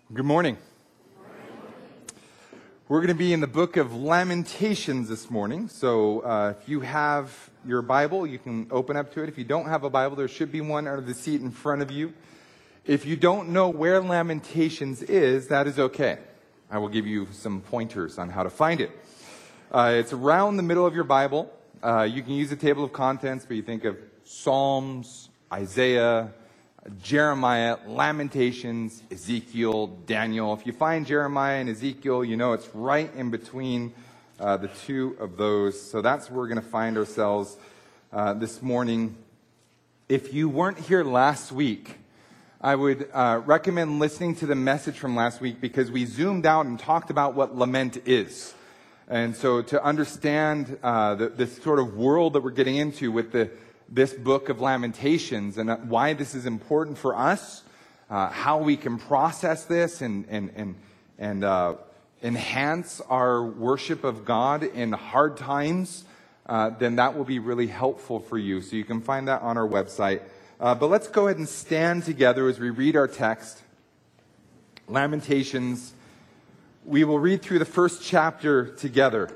Good morning. We're going to be in the book of Lamentations this morning. So if you have your Bible, you can open up to it. If you don't have a Bible, there should be one under the seat in front of you. If you don't know where Lamentations is, that is okay. I will give you some pointers on how to find it. It's around the middle of your Bible. You can use the table of contents, but you think of Psalms, Isaiah, Jeremiah, Lamentations, Ezekiel, Daniel. If you find Jeremiah and Ezekiel, you know it's right in between the two of those. So that's where we're going to find ourselves this morning. If you weren't here last week, I would recommend listening to the message from last week because we zoomed out and talked about what lament is. And so to understand this sort of world that we're getting into with this book of Lamentations and why this is important for us, how we can process this and enhance our worship of God in hard times, then that will be really helpful for you. So you can find that on our website. But let's go ahead and stand together as we read our text. Lamentations. We will read through the first chapter together.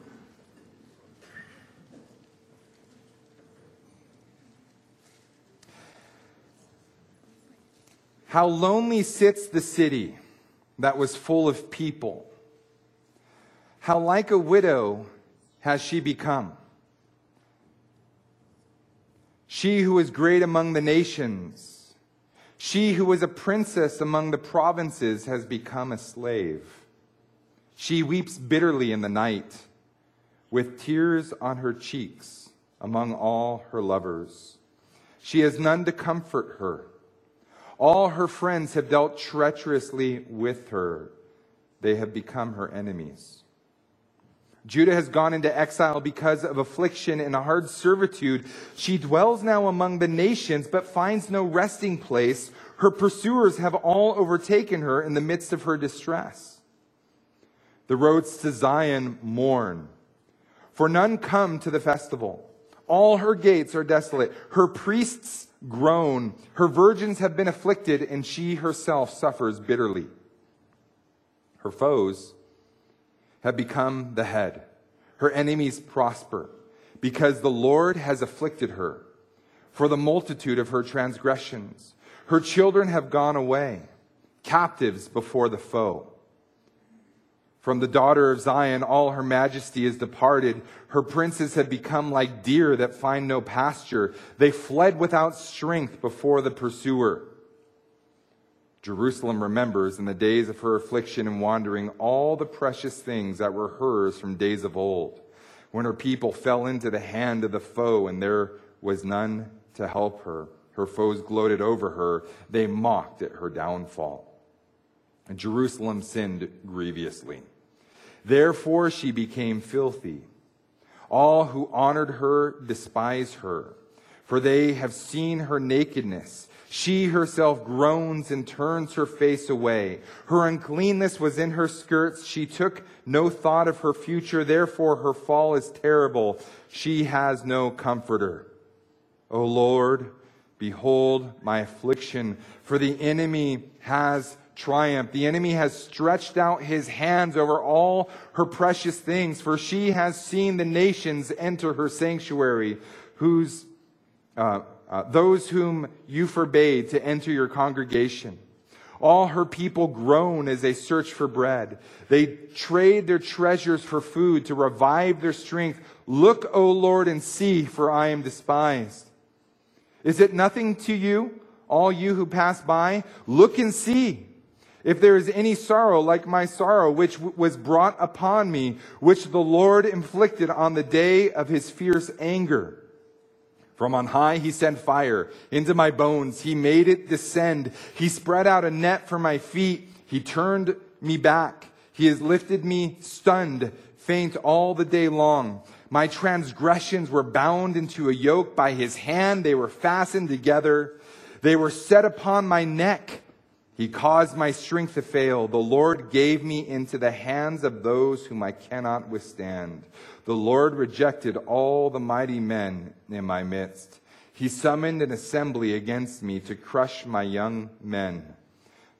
How lonely sits the city that was full of people. How like a widow has she become. She who was great among the nations, she who was a princess among the provinces has become a slave. She weeps bitterly in the night, with tears on her cheeks among all her lovers. She has none to comfort her. All her friends have dealt treacherously with her. They have become her enemies. Judah has gone into exile because of affliction and a hard servitude. She dwells now among the nations, but finds no resting place. Her pursuers have all overtaken her in the midst of her distress. The roads to Zion mourn, for none come to the festival. All her gates are desolate. Her priests groan. Her virgins have been afflicted, and she herself suffers bitterly. Her foes have become the head. Her enemies prosper, because the Lord has afflicted her for the multitude of her transgressions. Her children have gone away, captives before the foe. From the daughter of Zion, all her majesty is departed. Her princes have become like deer that find no pasture. They fled without strength before the pursuer. Jerusalem remembers in the days of her affliction and wandering all the precious things that were hers from days of old, when her people fell into the hand of the foe and there was none to help her. Her foes gloated over her. They mocked at her downfall. And Jerusalem sinned grievously. Therefore she became filthy. All who honored her despise her, for they have seen her nakedness. She herself groans and turns her face away. Her uncleanness was in her skirts. She took no thought of her future. Therefore her fall is terrible. She has no comforter. O Lord, behold my affliction, for the enemy has triumph. The enemy has stretched out his hands over all her precious things, for she has seen the nations enter her sanctuary, those whom you forbade to enter your congregation. All her people groan as they search for bread. They trade their treasures for food to revive their strength. Look, O Lord, and see, for I am despised. Is it nothing to you, all you who pass by? Look and see. If there is any sorrow like my sorrow, which was brought upon me, which the Lord inflicted on the day of his fierce anger. From on high he sent fire into my bones. He made it descend. He spread out a net for my feet. He turned me back. He has lifted me stunned, faint all the day long. My transgressions were bound into a yoke by his hand. They were fastened together. They were set upon my neck. He caused my strength to fail. The Lord gave me into the hands of those whom I cannot withstand. The Lord rejected all the mighty men in my midst. He summoned an assembly against me to crush my young men.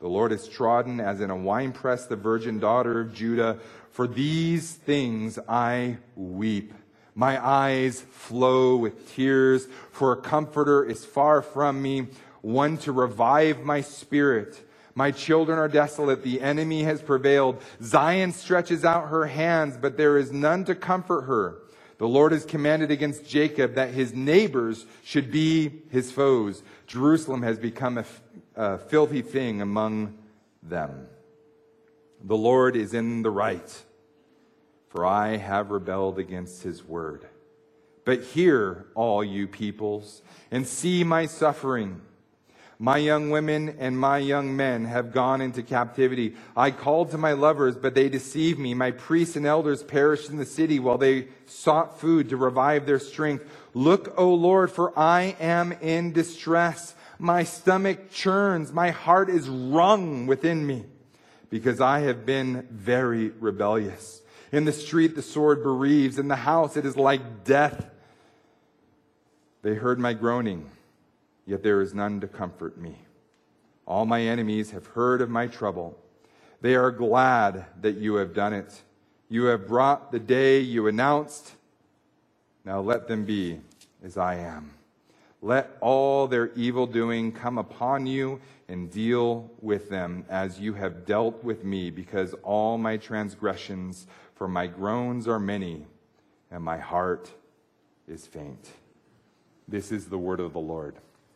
The Lord has trodden as in a winepress the virgin daughter of Judah. For these things I weep. My eyes flow with tears, for a comforter is far from me, one to revive my spirit. My children are desolate. The enemy has prevailed. Zion stretches out her hands, but there is none to comfort her. The Lord has commanded against Jacob that his neighbors should be his foes. Jerusalem has become a filthy thing among them. The Lord is in the right, for I have rebelled against his word. But hear, all you peoples, and see my suffering. My young women and my young men have gone into captivity. I called to my lovers, but they deceived me. My priests and elders perished in the city while they sought food to revive their strength. Look, O Lord, for I am in distress. My stomach churns. My heart is wrung within me, because I have been very rebellious. In the street the sword bereaves. In the house it is like death. They heard my groaning, yet there is none to comfort me. All my enemies have heard of my trouble. They are glad that you have done it. You have brought the day you announced. Now let them be as I am. Let all their evil doing come upon you, and deal with them as you have dealt with me, because all my transgressions, for my groans are many, and my heart is faint. This is the word of the Lord.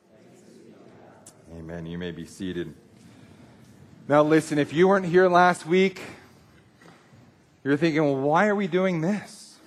Amen. You may be seated. Now listen, if you weren't here last week, you're thinking, well, why are we doing this?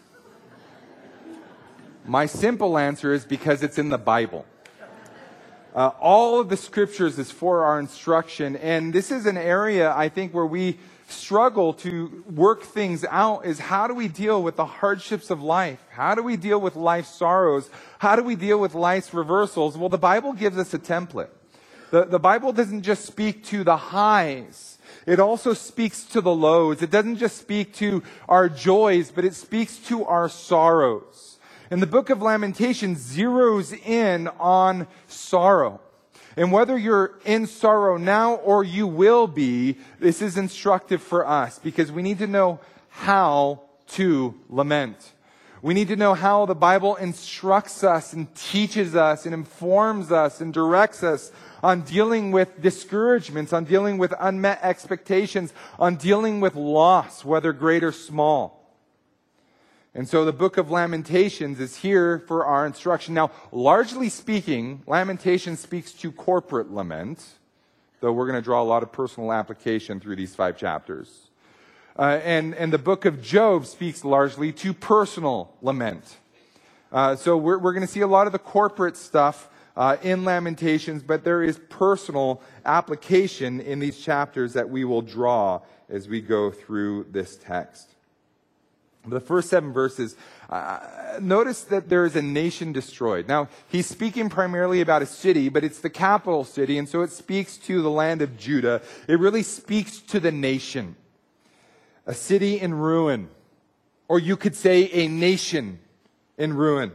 My simple answer is because it's in the Bible. All of the scriptures is for our instruction, and this is an area, I think, where we struggle to work things out, is how do we deal with the hardships of life? How do we deal with life's sorrows? How do we deal with life's reversals? Well, the Bible gives us a template. The Bible doesn't just speak to the highs. It also speaks to the lows. It doesn't just speak to our joys, but it speaks to our sorrows. And the book of Lamentations zeroes in on sorrow. And whether you're in sorrow now or you will be, this is instructive for us, because we need to know how to lament. We need to know how the Bible instructs us and teaches us and informs us and directs us on dealing with discouragements, on dealing with unmet expectations, on dealing with loss, whether great or small. And so the book of Lamentations is here for our instruction. Now, largely speaking, Lamentations speaks to corporate lament, though we're going to draw a lot of personal application through these 5 chapters. And the book of Job speaks largely to personal lament. So we're going to see a lot of the corporate stuff in Lamentations, but there is personal application in these chapters that we will draw as we go through this text. The first 7 verses, notice that there is a nation destroyed. Now, he's speaking primarily about a city, but it's the capital city, and so it speaks to the land of Judah. It really speaks to the nation. A city in ruin, or you could say a nation in ruin.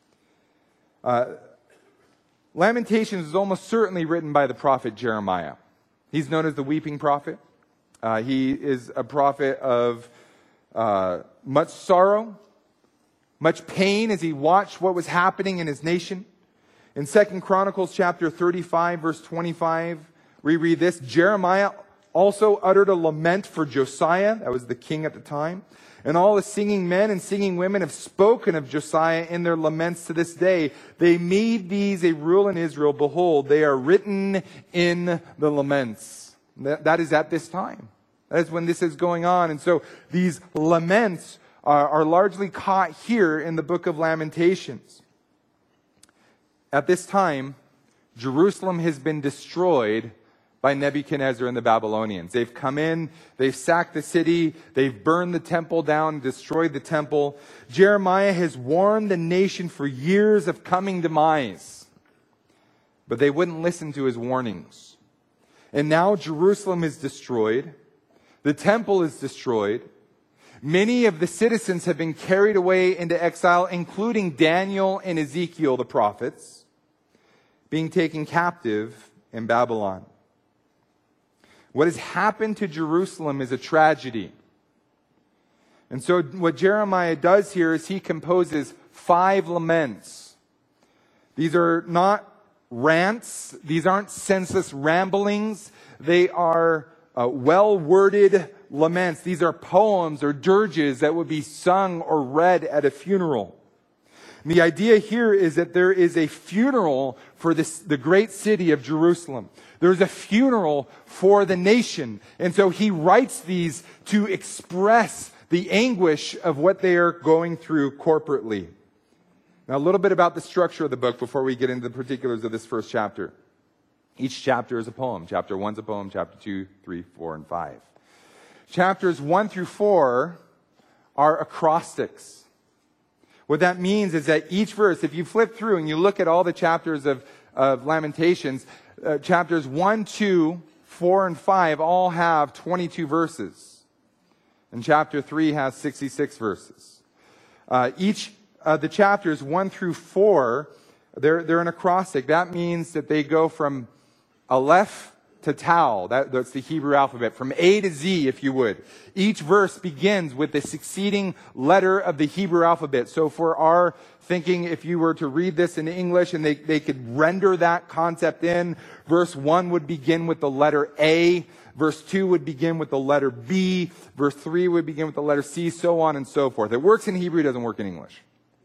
Lamentations is almost certainly written by the prophet Jeremiah. He's known as the weeping prophet. He is a prophet of much sorrow, much pain as he watched what was happening in his nation. In 2 Chronicles chapter 35, verse 25, we read this: Jeremiah also uttered a lament for Josiah, that was the king at the time. And all the singing men and singing women have spoken of Josiah in their laments to this day. They made these a rule in Israel. Behold, they are written in the laments. That is at this time. That is when this is going on. And so these laments are largely caught here in the book of Lamentations. At this time, Jerusalem has been destroyed by Nebuchadnezzar and the Babylonians. They've come in, they've sacked the city, they've burned the temple down, destroyed the temple. Jeremiah has warned the nation for years of coming demise, but they wouldn't listen to his warnings. And now Jerusalem is destroyed. The temple is destroyed. Many of the citizens have been carried away into exile, including Daniel and Ezekiel, the prophets, being taken captive in Babylon. What has happened to Jerusalem is a tragedy. And so what Jeremiah does here is he composes 5 laments. These are not rants. These aren't senseless ramblings. They are well-worded laments. These are poems or dirges that would be sung or read at a funeral. And the idea here is that there is a funeral for the great city of Jerusalem. There's a funeral for the nation. And so he writes these to express the anguish of what they are going through corporately. Now, a little bit about the structure of the book before we get into the particulars of this first chapter. Each chapter is a poem. Chapter 1 is a poem. Chapter 2, 3, 4, and 5. Chapters 1 through 4 are acrostics. What that means is that each verse, if you flip through and you look at all the chapters of Lamentations, chapters 1, 2, 4, and 5 all have 22 verses. And chapter 3 has 66 verses. Each the chapters 1 through 4, they're an acrostic. That means that they go from Aleph to Tau. That's the Hebrew alphabet. From A to Z, if you would. Each verse begins with the succeeding letter of the Hebrew alphabet. So for our thinking, if you were to read this in English and they could render that concept in, verse 1 would begin with the letter A. Verse 2 would begin with the letter B. Verse 3 would begin with the letter C, so on and so forth. It works in Hebrew, it doesn't work in English.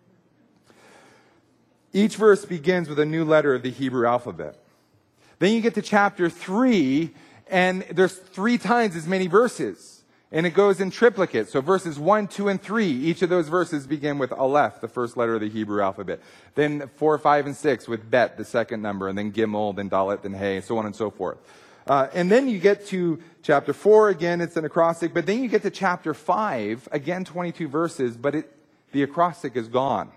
Each verse begins with a new letter of the Hebrew alphabet. Then you get to chapter 3, and there's 3 times as many verses. And it goes in triplicate. So verses 1, 2, and 3, each of those verses begin with Aleph, the first letter of the Hebrew alphabet. Then 4, 5, and 6 with Bet, the second number, and then Gimel, then Dalet, then Hey, so on and so forth. And then you get to chapter 4, again, it's an acrostic. But then you get to chapter 5, again, 22 verses, but the acrostic is gone.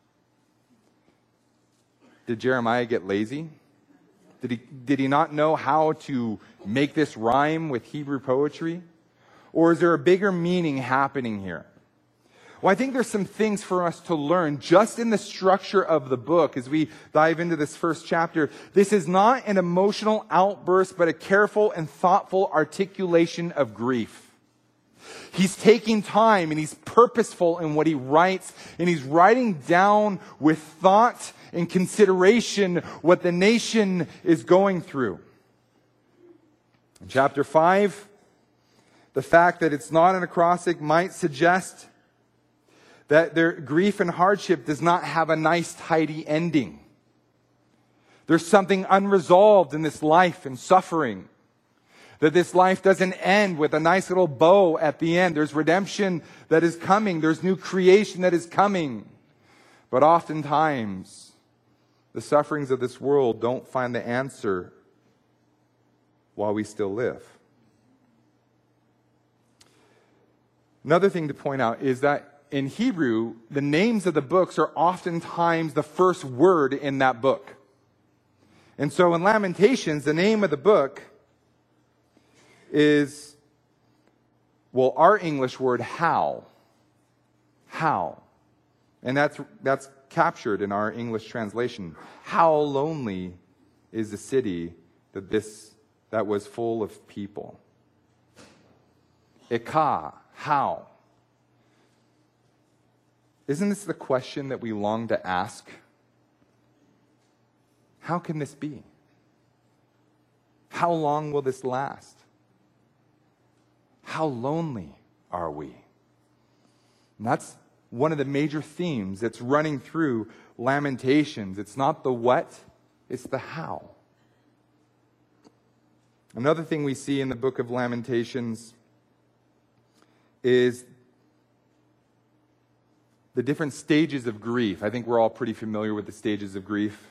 Did Jeremiah get lazy? Did he not know how to make this rhyme with Hebrew poetry? Or is there a bigger meaning happening here? Well, I think there's some things for us to learn just in the structure of the book as we dive into this first chapter. This is not an emotional outburst, but a careful and thoughtful articulation of grief. He's taking time and he's purposeful in what he writes, and he's writing down with thought and consideration what the nation is going through. In chapter 5, the fact that it's not an acrostic might suggest that their grief and hardship does not have a nice, tidy ending. There's something unresolved in this life and suffering. That this life doesn't end with a nice little bow at the end. There's redemption that is coming. There's new creation that is coming. But oftentimes, the sufferings of this world don't find the answer while we still live. Another thing to point out is that in Hebrew, the names of the books are oftentimes the first word in that book. And so in Lamentations, the name of the book is, well, our English word, how. How. And that's captured in our English translation. How lonely is the city that was full of people. Ikah, how? Isn't this the question that we long to ask? How can this be? How long will this last? How lonely are we? And that's one of the major themes that's running through Lamentations. It's not the what, it's the how. Another thing we see in the book of Lamentations is the different stages of grief. I think we're all pretty familiar with the stages of grief,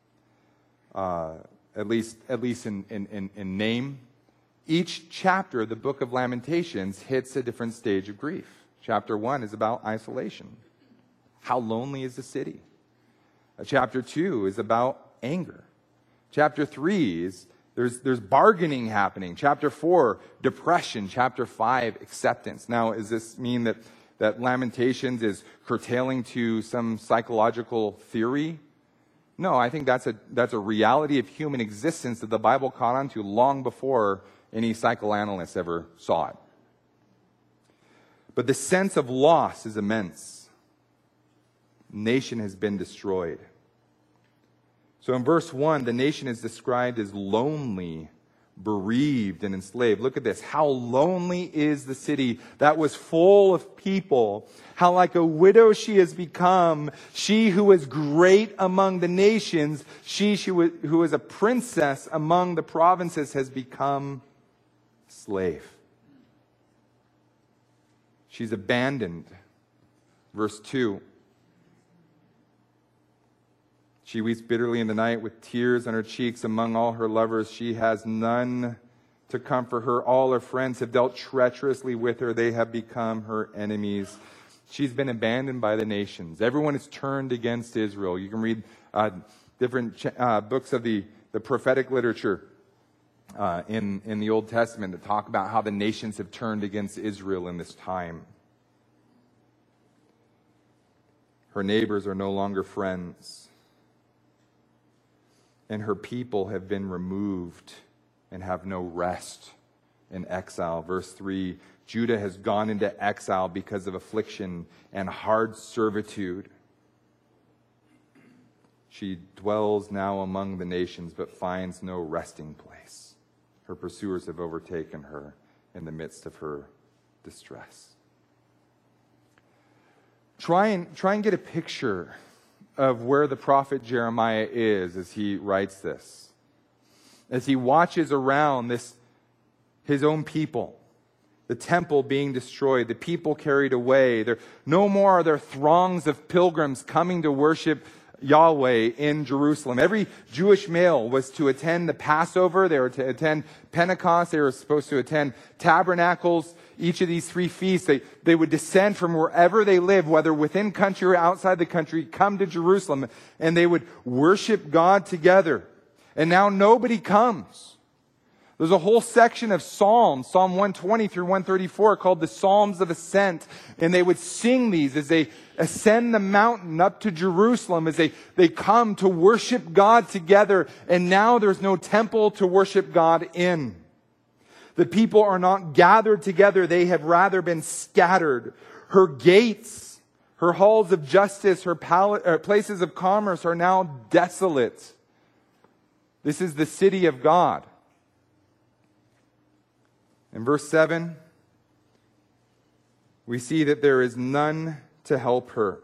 at least in name. Each chapter of the book of Lamentations hits a different stage of grief. Chapter 1 is about isolation. How lonely is the city? Chapter 2 is about anger. Chapter 3 is there's bargaining happening. Chapter 4, depression. Chapter 5, acceptance. Now, does this mean that Lamentations is curtailing to some psychological theory? No, I think that's a reality of human existence that the Bible caught on to long before any psychoanalyst ever saw it. But the sense of loss is immense. Nation has been destroyed. So in verse 1, the nation is described as lonely, bereaved, and enslaved. Look at this. How lonely is the city that was full of people. How like a widow she has become. She who is great among the nations, she who is a princess among the provinces has become slave. She's abandoned. Verse 2. She weeps bitterly in the night with tears on her cheeks. Among all her lovers, she has none to comfort her. All her friends have dealt treacherously with her. They have become her enemies. She's been abandoned by the nations. Everyone is turned against Israel. You can read different books of the prophetic literature in the Old Testament that talk about how the nations have turned against Israel in this time. Her neighbors are no longer friends. And her people have been removed and have no rest in exile. Verse 3, Judah has gone into exile because of affliction and hard servitude. She dwells now among the nations, but finds no resting place. Her pursuers have overtaken her in the midst of her distress. Try and get a picture of where the prophet Jeremiah is as he writes this. As he watches around his own people, the temple being destroyed, the people carried away. No more are there throngs of pilgrims coming to worship Yahweh in Jerusalem. Every Jewish male was to attend the Passover. They were to attend Pentecost. They were supposed to attend Tabernacles. Each of these three feasts, they would descend from wherever they lived, whether within country or outside the country, come to Jerusalem, and they would worship God together. And now nobody comes. There's a whole section of Psalms, Psalm 120 through 134, called the Psalms of Ascent. And they would sing these as they ascend the mountain up to Jerusalem, as they come to worship God together. And now there's no temple to worship God in. The people are not gathered together. They have rather been scattered. Her gates, her halls of justice, her places of commerce are now desolate. This is the city of God. In verse 7, we see that there is none to help her.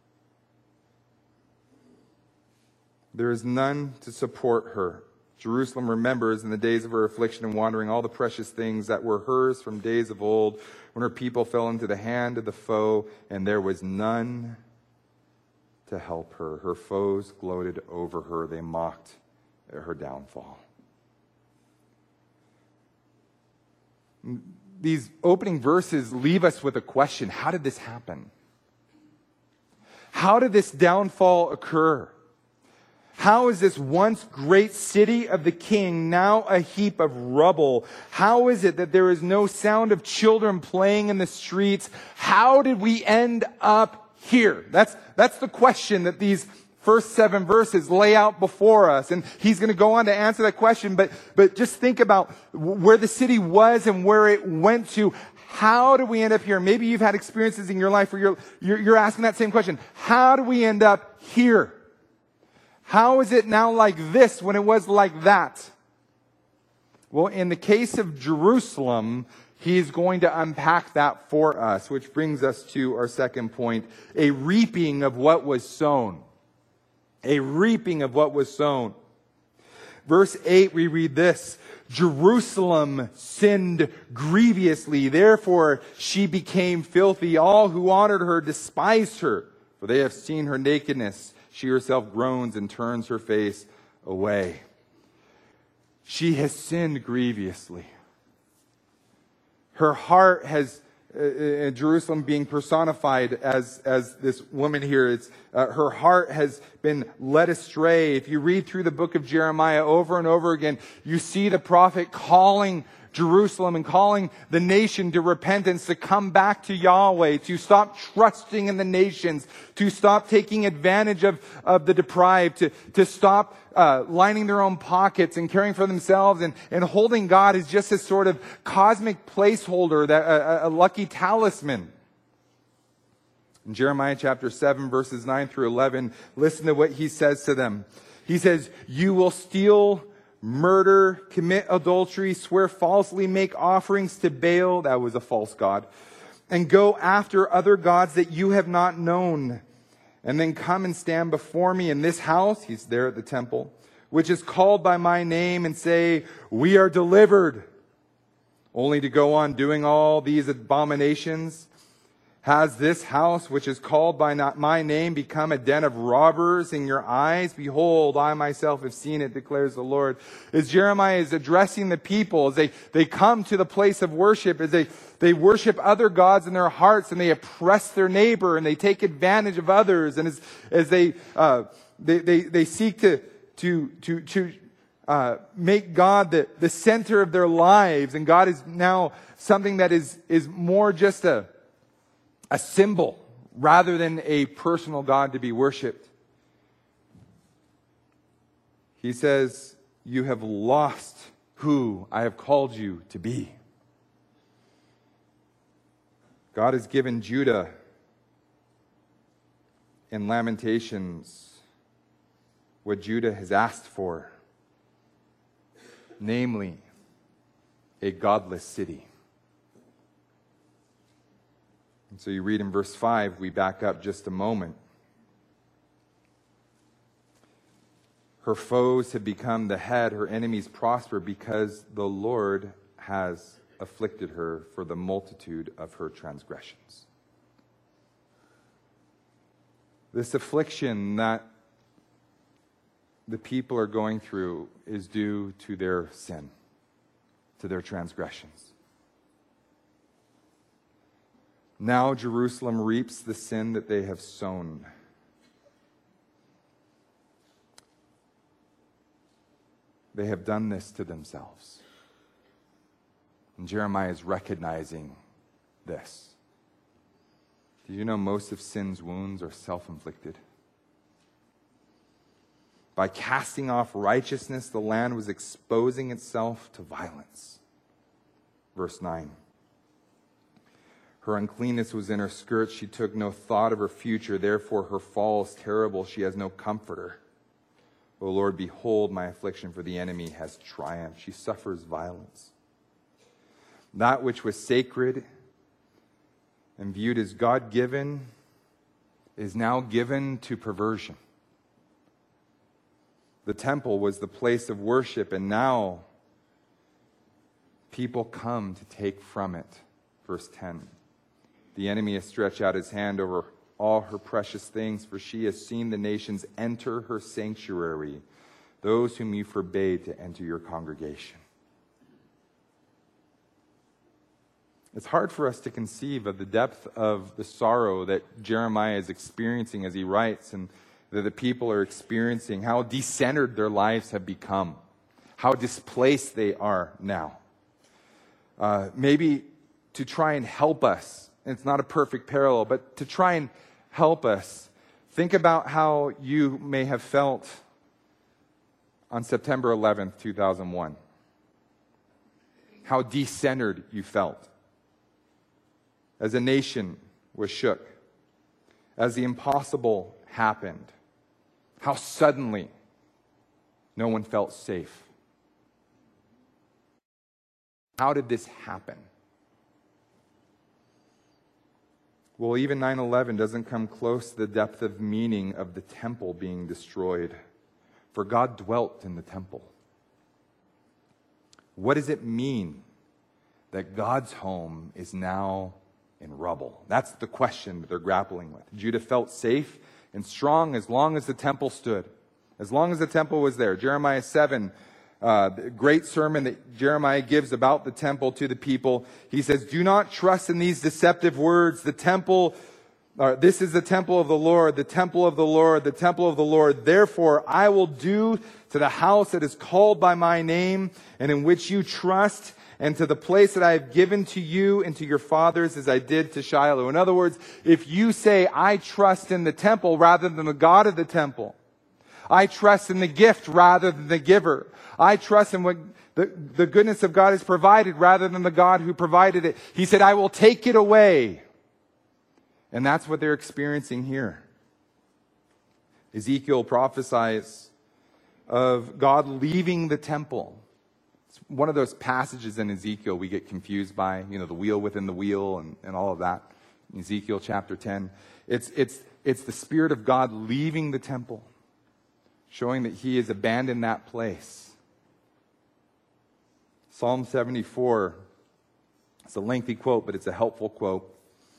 There is none to support her. Jerusalem remembers in the days of her affliction and wandering all the precious things that were hers from days of old, when her people fell into the hand of the foe, and there was none to help her. Her foes gloated over her. They mocked at her downfall. These opening verses leave us with a question. How did this happen? How did this downfall occur? How is this once great city of the king now a heap of rubble? How is it that there is no sound of children playing in the streets? How did we end up here? That's the question that these first 7 verses lay out before us. And he's going to go on to answer that question. But just think about where the city was and where it went to. How do we end up here? Maybe you've had experiences in your life where you're asking that same question. How do we end up here? How is it now like this when it was like that? Well, in the case of Jerusalem, he's going to unpack that for us, which brings us to our second point, a reaping of what was sown. A reaping of what was sown. Verse 8, we read this, Jerusalem sinned grievously, therefore she became filthy. All who honored her despised her, for they have seen her nakedness. She herself groans and turns her face away. She has sinned grievously. Her heart has, Jerusalem being personified as this woman here, her heart has been led astray. If you read through the book of Jeremiah over and over again, you see the prophet calling Jerusalem and calling the nation to repentance, to come back to Yahweh, to stop trusting in the nations, to stop taking advantage of the deprived, to stop lining their own pockets and caring for themselves and holding God as just this sort of cosmic placeholder, that a lucky talisman. In Jeremiah chapter 7, verses 9 through 11, listen to what he says to them. He says, "You will steal, murder, commit adultery, swear falsely, make offerings to Baal," that was a false god, "and go after other gods that you have not known, and then come and stand before me in this house," he's there at the temple, "which is called by my name, and say, 'We are delivered,' only to go on doing all these abominations. Has this house, which is called by my name, become a den of robbers in your eyes? Behold, I myself have seen it, declares the Lord." As Jeremiah is addressing the people, as they come to the place of worship, as they worship other gods in their hearts, and they oppress their neighbor, and they take advantage of others, and as they seek to make God the center of their lives, and God is now something that is more just a symbol rather than a personal God to be worshipped. He says, "You have lost who I have called you to be." God has given Judah in Lamentations what Judah has asked for, namely, a godless city. And so you read in verse 5, we back up just a moment. Her foes have become the head, her enemies prosper, because the Lord has afflicted her for the multitude of her transgressions. This affliction that the people are going through is due to their sin, to their transgressions. Now Jerusalem reaps the sin that they have sown. They have done this to themselves. And Jeremiah is recognizing this. Do you know most of sin's wounds are self-inflicted? By casting off righteousness, the land was exposing itself to violence. Verse 9. Her uncleanness was in her skirts. She took no thought of her future. Therefore, her fall is terrible. She has no comforter. O Lord, behold my affliction, for the enemy has triumphed. She suffers violence. That which was sacred and viewed as God-given is now given to perversion. The temple was the place of worship, and now people come to take from it. Verse 10. The enemy has stretched out his hand over all her precious things, for she has seen the nations enter her sanctuary, those whom you forbade to enter your congregation. It's hard for us to conceive of the depth of the sorrow that Jeremiah is experiencing as he writes, and that the people are experiencing, how decentered their lives have become, how displaced they are now. Maybe to try and help us, and it's not a perfect parallel, but to try and help us, think about how you may have felt on September 11th, 2001. How decentered you felt. As a nation was shook. As the impossible happened. How suddenly no one felt safe. How did this happen? Well, even 9/11 doesn't come close to the depth of meaning of the temple being destroyed. For God dwelt in the temple. What does it mean that God's home is now in rubble? That's the question that they're grappling with. Judah felt safe and strong as long as the temple stood. As long as the temple was there. Jeremiah 7, the great sermon that Jeremiah gives about the temple to the people. He says, do not trust in these deceptive words. The temple This is the temple of the Lord, the temple of the Lord, the temple of the Lord. Therefore, I will do to the house that is called by my name and in which you trust, and to the place that I have given to you and to your fathers as I did to Shiloh. In other words, if you say, I trust in the temple rather than the God of the temple, I trust in the gift rather than the giver, I trust in what the goodness of God has provided rather than the God who provided it. He said, I will take it away. And that's what they're experiencing here. Ezekiel prophesies of God leaving the temple. It's one of those passages in Ezekiel we get confused by, the wheel within the wheel and all of that. In Ezekiel chapter 10. It's the Spirit of God leaving the temple, showing that He has abandoned that place. Psalm 74, it's a lengthy quote, but it's a helpful quote,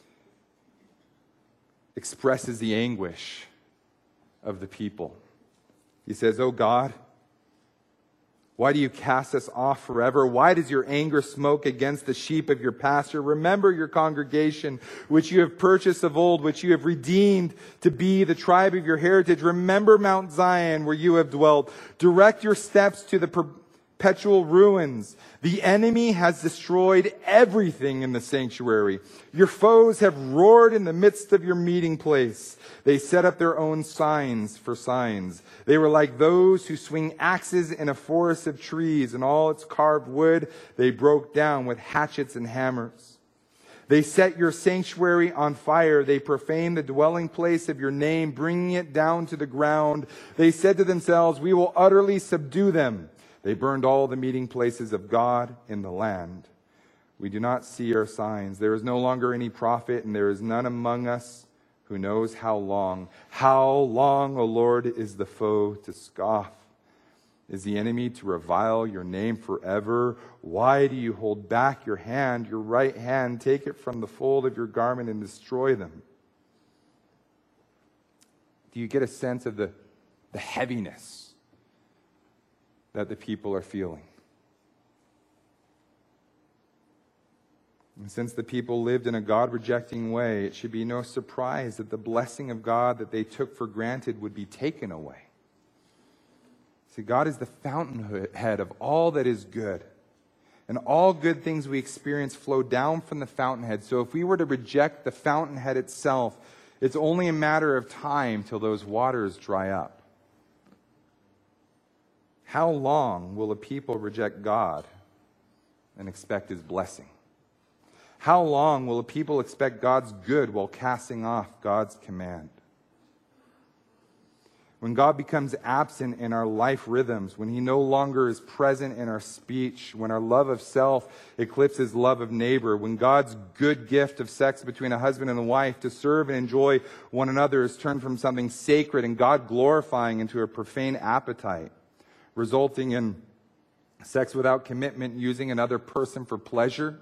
expresses the anguish of the people. He says, "O God, why do you cast us off forever? Why does your anger smoke against the sheep of your pasture? Remember your congregation, which you have purchased of old, which you have redeemed to be the tribe of your heritage. Remember Mount Zion, where you have dwelt. Direct your steps to the perpetual ruins. The enemy has destroyed everything in the sanctuary. Your foes have roared in the midst of your meeting place. They set up their own signs for signs. They were like those who swing axes in a forest of trees, and all its carved wood they broke down with hatchets and hammers. They set your sanctuary on fire. They profaned the dwelling place of your name, bringing it down to the ground. They said to themselves, we will utterly subdue them. They burned all the meeting places of God in the land. We do not see our signs. There is no longer any prophet, and there is none among us who knows how long. How long, O Lord, is the foe to scoff? Is the enemy to revile your name forever? Why do you hold back your hand, your right hand? Take it from the fold of your garment and destroy them. Do you get a sense of the heaviness that the people are feeling? And since the people lived in a God-rejecting way, it should be no surprise that the blessing of God that they took for granted would be taken away. See, God is the fountainhead of all that is good. And all good things we experience flow down from the fountainhead. So if we were to reject the fountainhead itself, it's only a matter of time till those waters dry up. How long will a people reject God and expect His blessing? How long will a people expect God's good while casting off God's command? When God becomes absent in our life rhythms, when He no longer is present in our speech, when our love of self eclipses love of neighbor, when God's good gift of sex between a husband and a wife to serve and enjoy one another is turned from something sacred and God glorifying into a profane appetite, resulting in sex without commitment, using another person for pleasure,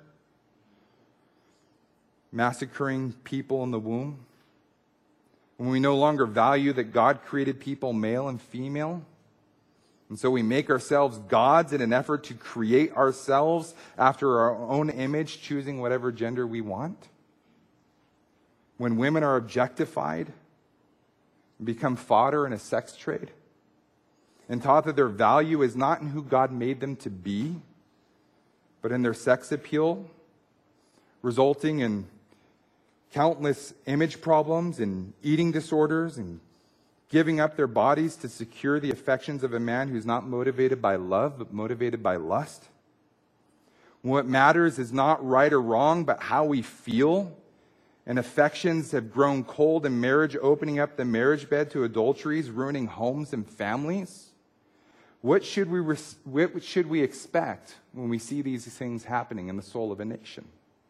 massacring people in the womb, when we no longer value that God created people male and female, and so we make ourselves gods in an effort to create ourselves after our own image, choosing whatever gender we want, when women are objectified and become fodder in a sex trade, and taught that their value is not in who God made them to be, but in their sex appeal, resulting in countless image problems and eating disorders and giving up their bodies to secure the affections of a man who's not motivated by love, but motivated by lust. What matters is not right or wrong, but how we feel. And affections have grown cold in marriage, opening up the marriage bed to adulteries, ruining homes and families. What should we expect when we see these things happening in the soul of a nation?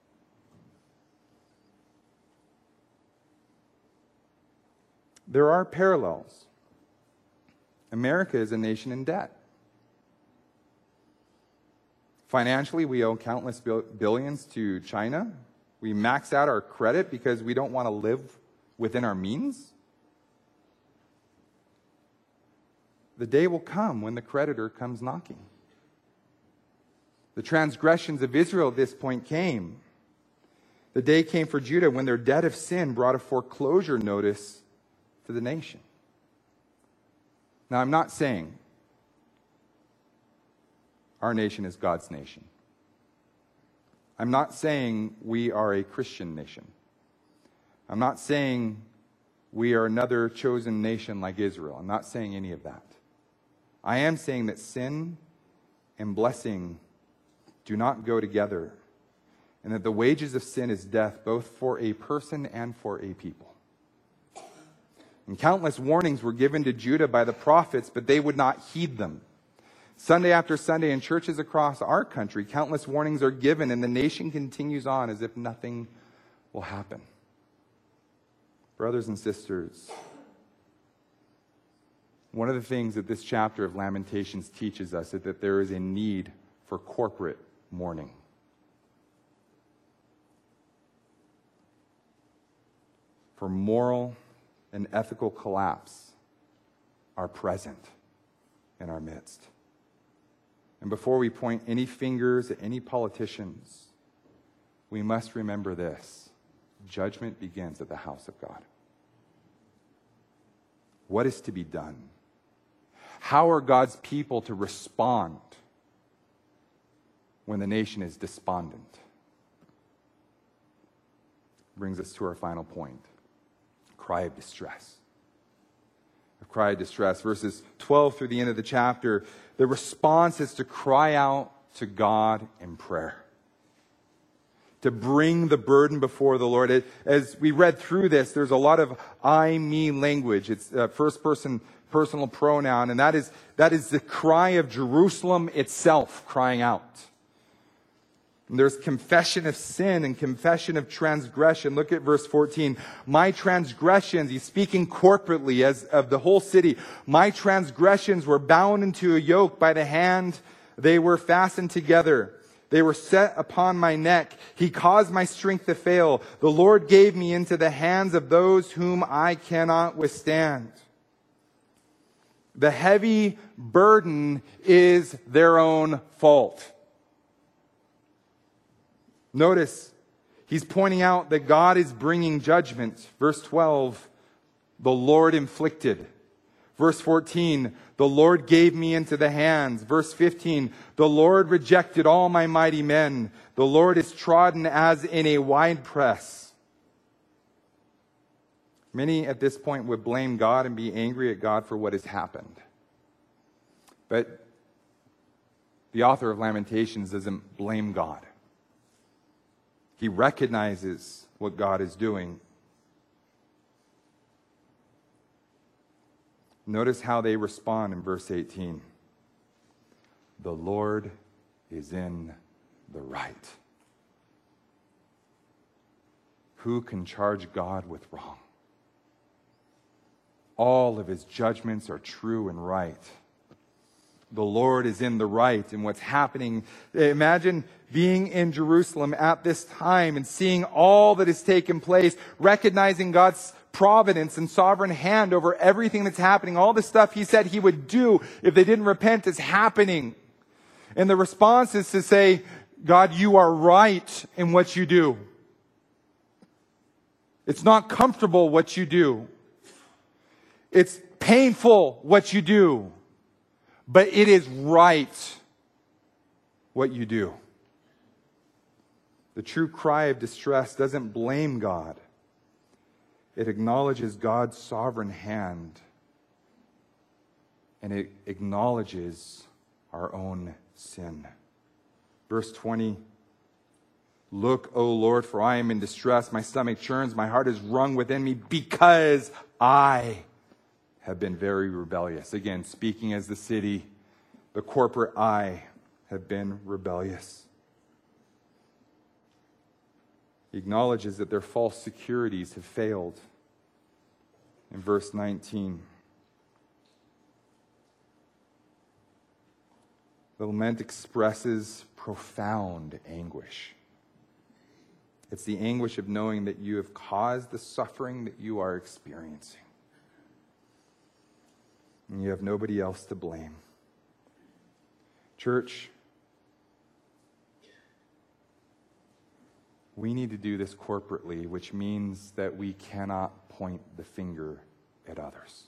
There are parallels. America is a nation in debt. Financially, we owe countless billions to China. We max out our credit because we don't want to live within our means. The day will come when the creditor comes knocking. The transgressions of Israel at this point came. The day came for Judah when their debt of sin brought a foreclosure notice to the nation. Now, I'm not saying our nation is God's nation. I'm not saying we are a Christian nation. I'm not saying we are another chosen nation like Israel. I'm not saying any of that. I am saying that sin and blessing do not go together, and that the wages of sin is death, both for a person and for a people. And countless warnings were given to Judah by the prophets, but they would not heed them. Sunday after Sunday in churches across our country, countless warnings are given, and the nation continues on as if nothing will happen. Brothers and sisters, one of the things that this chapter of Lamentations teaches us is that there is a need for corporate mourning. For moral and ethical collapse are present in our midst. And before we point any fingers at any politicians, we must remember this: judgment begins at the house of God. What is to be done? How are God's people to respond when the nation is despondent? Brings us to our final point: cry of distress. A cry of distress. Verses 12 through the end of the chapter, the response is to cry out to God in prayer, to bring the burden before the Lord. As we read through this, there's a lot of I, me language. It's first person personal pronoun, and that is the cry of Jerusalem itself crying out. And there's confession of sin and confession of transgression. Look at verse 14. My transgressions, he's speaking corporately as of the whole city. My transgressions were bound into a yoke by the hand. They were fastened together. They were set upon my neck. He caused my strength to fail. The Lord gave me into the hands of those whom I cannot withstand. The heavy burden is their own fault. Notice, he's pointing out that God is bringing judgment. Verse 12, the Lord inflicted. Verse 14, the Lord gave me into the hands. Verse 15, the Lord rejected all my mighty men. The Lord is trodden as in a winepress. Many at this point would blame God and be angry at God for what has happened. But the author of Lamentations doesn't blame God. He recognizes what God is doing. Notice how they respond in verse 18. The Lord is in the right. Who can charge God with wrong? All of his judgments are true and right. The Lord is in the right in what's happening. Imagine being in Jerusalem at this time and seeing all that has taken place, recognizing God's providence and sovereign hand over everything that's happening. All the stuff he said he would do if they didn't repent is happening. And the response is to say, God, you are right in what you do. It's not comfortable what you do. It's painful what you do. But it is right what you do. The true cry of distress doesn't blame God. It acknowledges God's sovereign hand. And it acknowledges our own sin. Verse 20. Look, O Lord, for I am in distress. My stomach churns. My heart is wrung within me because I have been very rebellious. Again, speaking as the city, the corporate I have been rebellious. He acknowledges that their false securities have failed. In verse 19, the lament expresses profound anguish. It's the anguish of knowing that you have caused the suffering that you are experiencing. And you have nobody else to blame. Church, we need to do this corporately, which means that we cannot point the finger at others.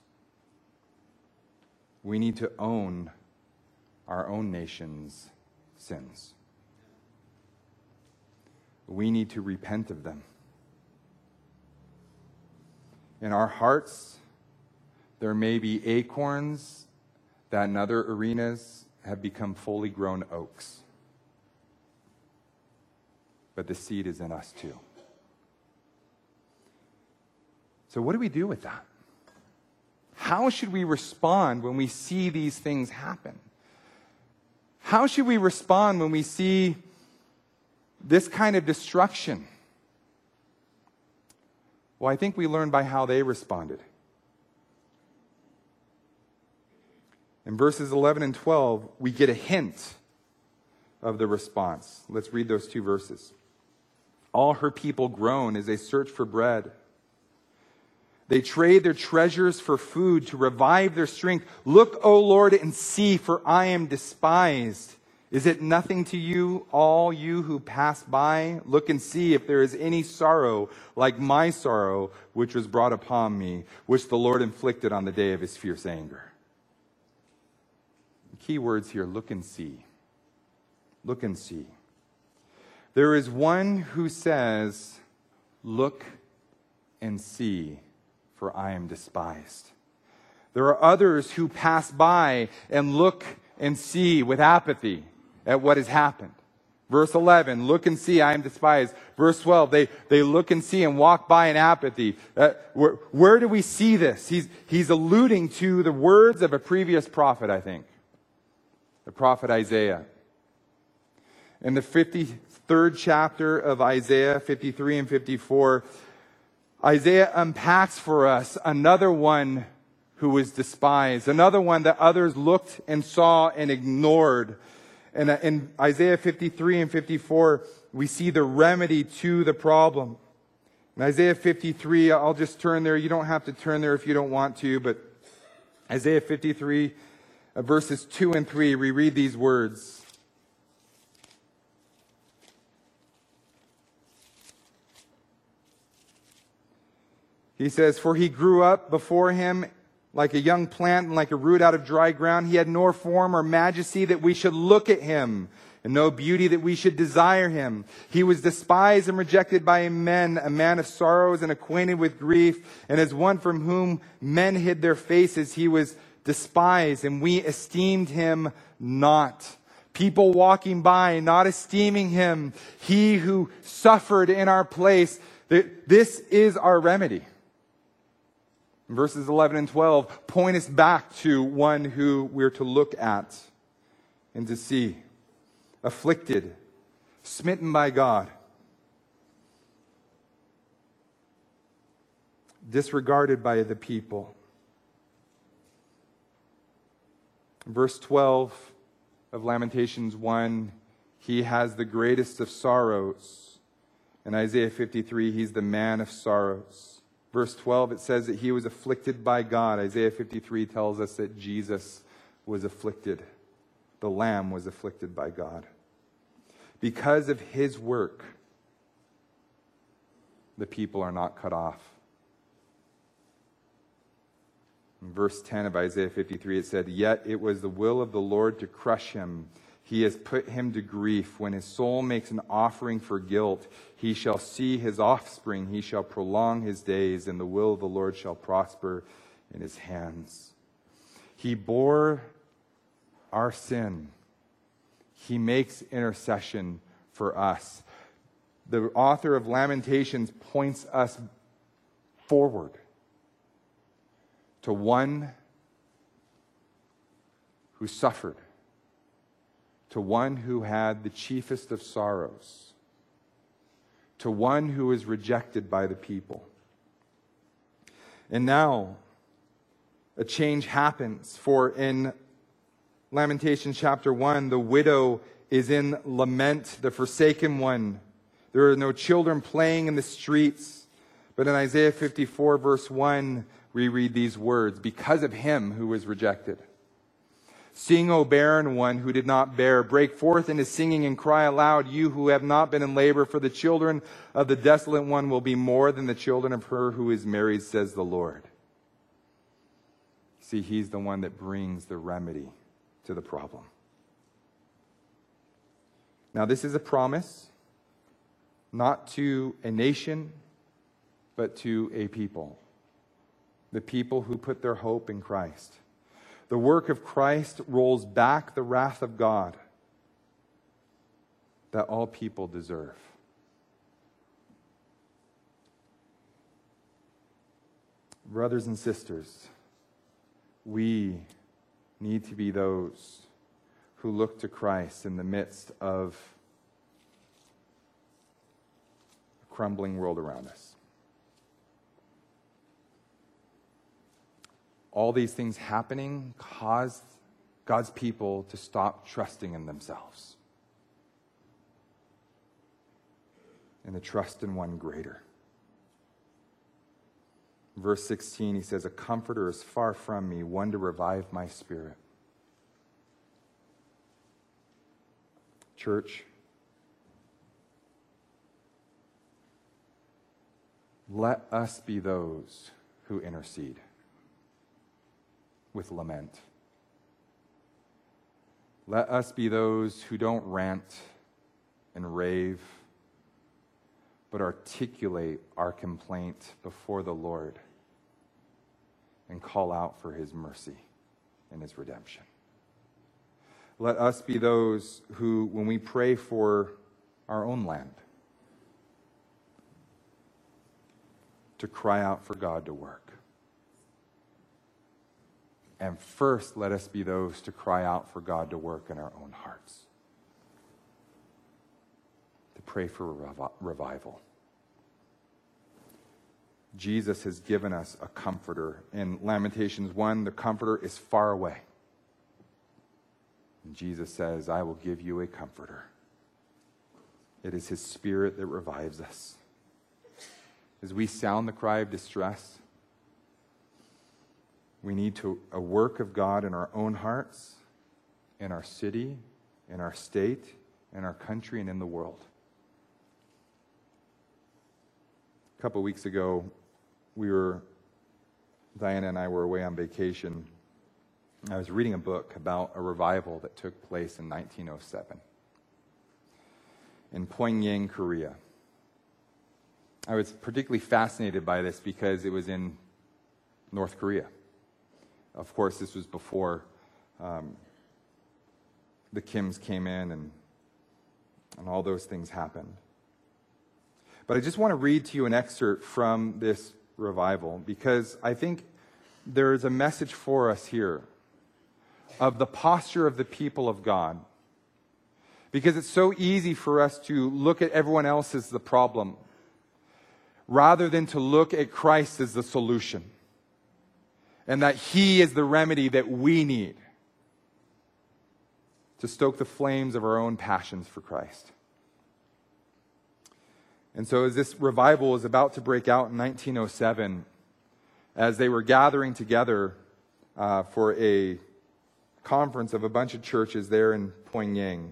We need to own our own nation's sins. We need to repent of them. In our hearts, there may be acorns that in other arenas have become fully grown oaks. But the seed is in us too. So what do we do with that? How should we respond when we see these things happen? How should we respond when we see this kind of destruction? Well, I think we learn by how they responded. In verses 11 and 12, we get a hint of the response. Let's read those two verses. All her people groan as they search for bread. They trade their treasures for food to revive their strength. Look, O Lord, and see, for I am despised. Is it nothing to you, all you who pass by? Look and see if there is any sorrow like my sorrow, which was brought upon me, which the Lord inflicted on the day of his fierce anger. The key words here, look and see. Look and see. There is one who says, look and see, for I am despised. There are others who pass by and look and see with apathy at what has happened. Verse 11, look and see, I am despised. Verse 12, they look and see and walk by in apathy. Where do we see this? He's alluding to the words of a previous prophet, I think. The prophet Isaiah. In the 53rd chapter of Isaiah, 53 and 54, Isaiah unpacks for us another one who was despised, another one that others looked and saw and ignored. And in Isaiah 53 and 54, we see the remedy to the problem. In Isaiah 53, I'll just turn there. You don't have to turn there if you don't want to, but Isaiah 53, verses 2 and 3, we read these words. He says, for he grew up before him like a young plant and like a root out of dry ground. He had no form or majesty that we should look at him, and no beauty that we should desire him. He was despised and rejected by men, a man of sorrows and acquainted with grief. And as one from whom men hid their faces, he was despised, and we esteemed him not. People walking by, not esteeming him. He who suffered in our place. This is our remedy. Verses 11 and 12 point us back to one who we're to look at and to see. Afflicted, smitten by God, disregarded by the people. Verse 12 of Lamentations 1, he has the greatest of sorrows. In Isaiah 53, he's the man of sorrows. Verse 12, it says that he was afflicted by God. Isaiah 53 tells us that Jesus was afflicted. The Lamb was afflicted by God. Because of his work, the people are not cut off. In verse 10 of Isaiah 53, it said, yet it was the will of the Lord to crush him. He has put him to grief. When his soul makes an offering for guilt, he shall see his offspring. He shall prolong his days, and the will of the Lord shall prosper in his hands. He bore our sin. He makes intercession for us. The author of Lamentations points us forward to one who suffered, to one who had the chiefest of sorrows, to one who was rejected by the people. And now, a change happens, for in Lamentations chapter 1, the widow is in lament, the forsaken one. There are no children playing in the streets. But in Isaiah 54, verse 1, we read these words, because of him who was rejected. Sing, O barren one who did not bear. Break forth into singing and cry aloud, you who have not been in labor, for the children of the desolate one will be more than the children of her who is married, says the Lord. See, he's the one that brings the remedy to the problem. Now, this is a promise, not to a nation, but to a people. The people who put their hope in Christ. The work of Christ rolls back the wrath of God that all people deserve. Brothers and sisters, we need to be those who look to Christ in the midst of a crumbling world around us. All these things happening caused God's people to stop trusting in themselves and to trust in one greater. Verse 16, he says, a comforter is far from me, one to revive my spirit. Church, let us be those who intercede with lament. Let us be those who don't rant and rave, but articulate our complaint before the Lord and call out for his mercy and his redemption. Let us be those who, when we pray for our own land, to cry out for God to work. And first, let us be those to cry out for God to work in our own hearts. To pray for revival. Jesus has given us a comforter. In Lamentations 1, the comforter is far away. And Jesus says, I will give you a comforter. It is his Spirit that revives us. As we sound the cry of distress, we need a work of God in our own hearts, in our city, in our state, in our country, and in the world. A couple weeks ago, Diana and I were away on vacation. I was reading a book about a revival that took place in 1907 in Pyongyang, Korea. I was particularly fascinated by this because it was in North Korea. Of course, this was before the Kims came in and all those things happened. But I just want to read to you an excerpt from this revival because I think there is a message for us here of the posture of the people of God. Because it's so easy for us to look at everyone else as the problem rather than to look at Christ as the solution. And that he is the remedy that we need to stoke the flames of our own passions for Christ. And so as this revival was about to break out in 1907, as they were gathering together for a conference of a bunch of churches there in Pyongyang,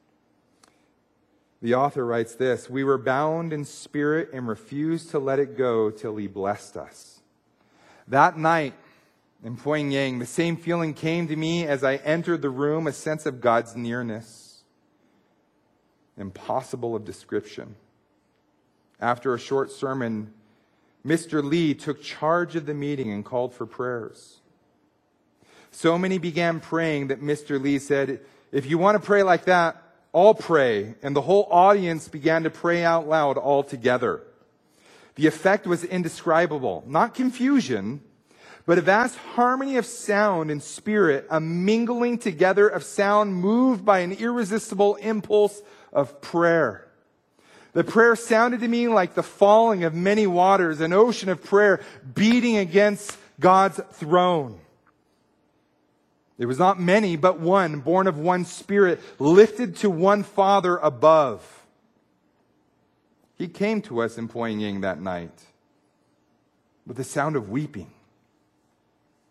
the author writes this: we were bound in spirit and refused to let it go till he blessed us. That night, in Pyongyang, the same feeling came to me as I entered the room, a sense of God's nearness, impossible of description. After a short sermon, Mr. Lee took charge of the meeting and called for prayers. So many began praying that Mr. Lee said, if you want to pray like that, I'll pray. And the whole audience began to pray out loud all together. The effect was indescribable, not confusion, but a vast harmony of sound and spirit, a mingling together of sound moved by an irresistible impulse of prayer. The prayer sounded to me like the falling of many waters, an ocean of prayer beating against God's throne. It was not many, but one, born of one Spirit, lifted to one Father above. He came to us in Pyongyang that night with the sound of weeping.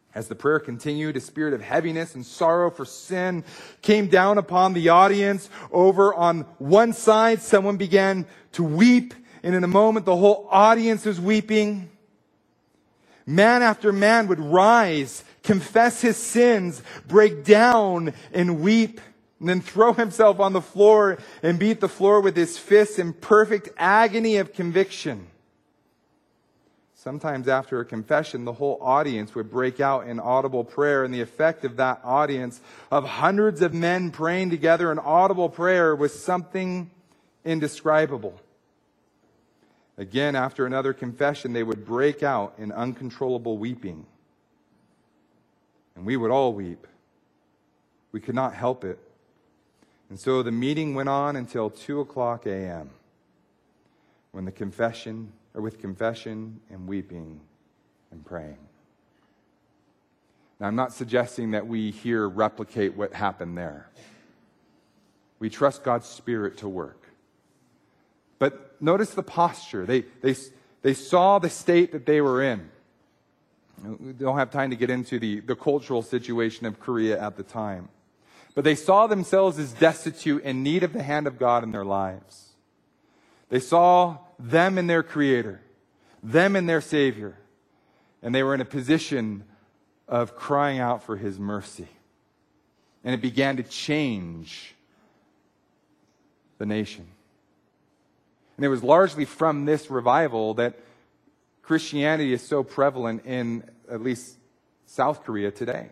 As the prayer continued, a spirit of heaviness and sorrow for sin came down upon the audience. Over on one side, someone began to weep, and in a moment, the whole audience was weeping. Man after man would rise, confess his sins, break down and weep, and then throw himself on the floor and beat the floor with his fists in perfect agony of conviction. Sometimes after a confession, the whole audience would break out in audible prayer, and the effect of that audience of hundreds of men praying together in audible prayer was something indescribable. Again, after another confession, they would break out in uncontrollable weeping. And we would all weep. We could not help it. And so the meeting went on until 2:00 a.m. when with confession and weeping and praying. Now, I'm not suggesting that we here replicate what happened there. We trust God's Spirit to work. But notice the posture. They saw the state that they were in. We don't have time to get into the cultural situation of Korea at the time. But they saw themselves as destitute, in need of the hand of God in their lives. They saw them in their Creator, them in their Savior, and they were in a position of crying out for His mercy. And it began to change the nation. And it was largely from this revival that Christianity is so prevalent in at least South Korea today.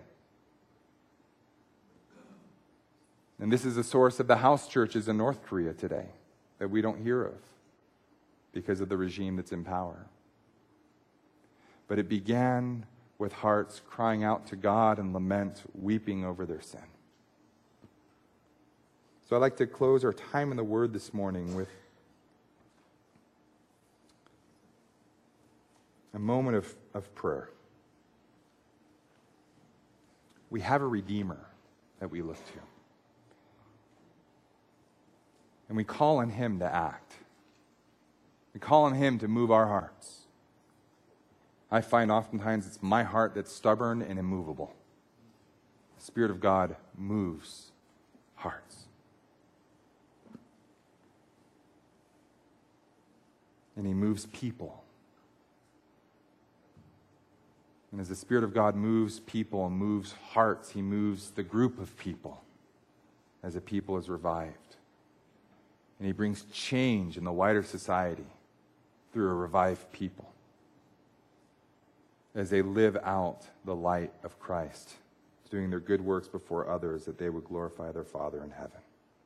And this is the source of the house churches in North Korea today that we don't hear of because of the regime that's in power. But it began with hearts crying out to God and lament, weeping over their sin. So I'd like to close our time in the Word this morning with a moment of prayer. We have a Redeemer that we look to. And we call on Him to act. We call on Him to move our hearts. I find oftentimes it's my heart that's stubborn and immovable. The Spirit of God moves hearts. And He moves people. And as the Spirit of God moves people and moves hearts, He moves the group of people as a people is revived. And He brings change in the wider society through a revived people as they live out the light of Christ, doing their good works before others, that they would glorify their Father in heaven.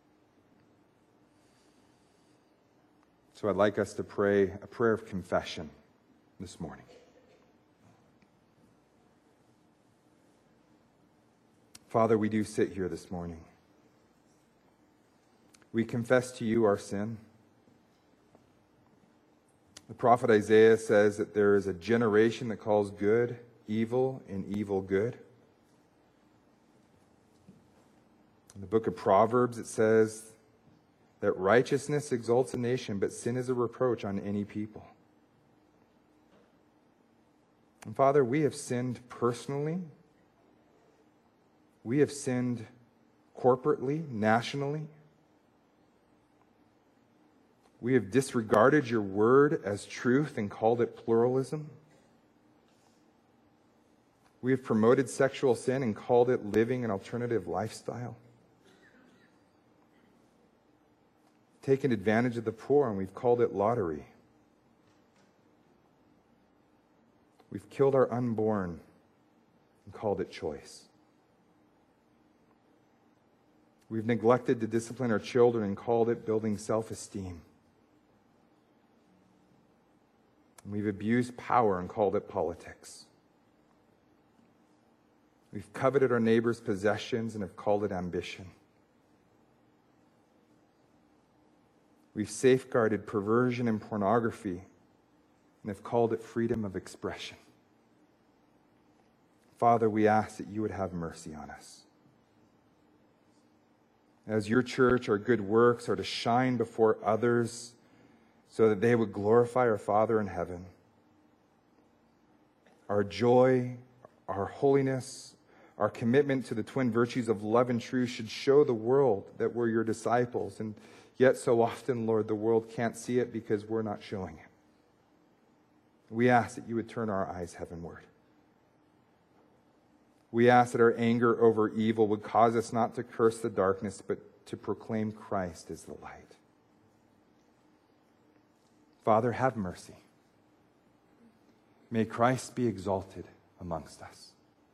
So I'd like us to pray a prayer of confession this morning. Father, we do sit here this morning. We confess to You our sin. The prophet Isaiah says that there is a generation that calls good evil and evil good. In the book of Proverbs, it says that righteousness exalts a nation, but sin is a reproach on any people. And Father, we have sinned personally. We have sinned corporately, nationally. We have disregarded Your word as truth and called it pluralism. We have promoted sexual sin and called it living an alternative lifestyle. Taken advantage of the poor and we've called it lottery. We've killed our unborn and called it choice. We've neglected to discipline our children and called it building self-esteem. We've abused power and called it politics. We've coveted our neighbor's possessions and have called it ambition. We've safeguarded perversion and pornography and have called it freedom of expression. Father, we ask that You would have mercy on us. As Your church, our good works are to shine before others so that they would glorify our Father in heaven. Our joy, our holiness, our commitment to the twin virtues of love and truth should show the world that we're your disciples. And yet so often, Lord, the world can't see it because we're not showing it. We ask that you would turn our eyes heavenward. We ask that our anger over evil would cause us not to curse the darkness, but to proclaim Christ as the light. Father, have mercy. May Christ be exalted amongst us.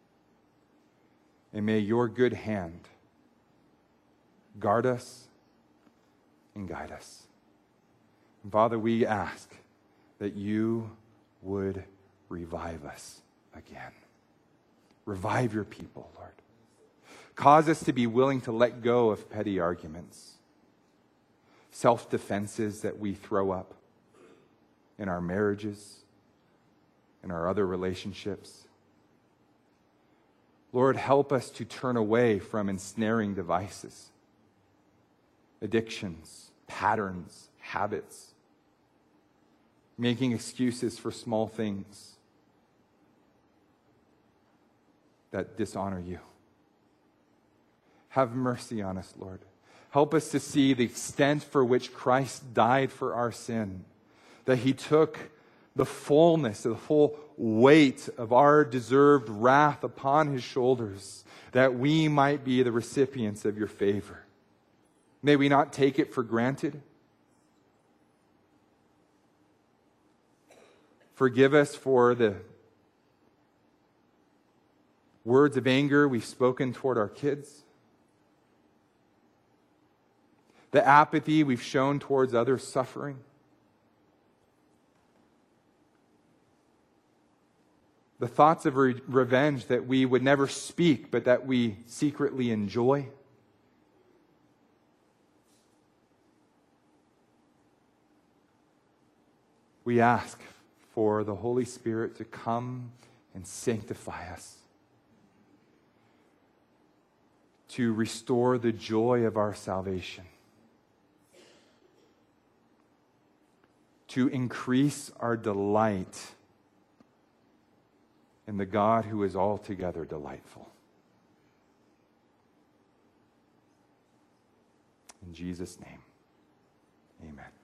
And may your good hand guard us and guide us. And Father, we ask that you would revive us again. Revive your people, Lord. Cause us to be willing to let go of petty arguments, self-defenses that we throw up in our marriages, in our other relationships. Lord, help us to turn away from ensnaring devices, addictions, patterns, habits, making excuses for small things that dishonor you. Have mercy on us, Lord. Help us to see the extent for which Christ died for our sin, that he took the fullness, the full weight of our deserved wrath upon his shoulders, that we might be the recipients of your favor. May we not take it for granted. Forgive us for the words of anger we've spoken toward our kids, the apathy we've shown towards others' suffering, the thoughts of revenge that we would never speak but that we secretly enjoy. We ask for the Holy Spirit to come and sanctify us, to restore the joy of our salvation, to increase our delight in the God who is altogether delightful. In Jesus' name, amen.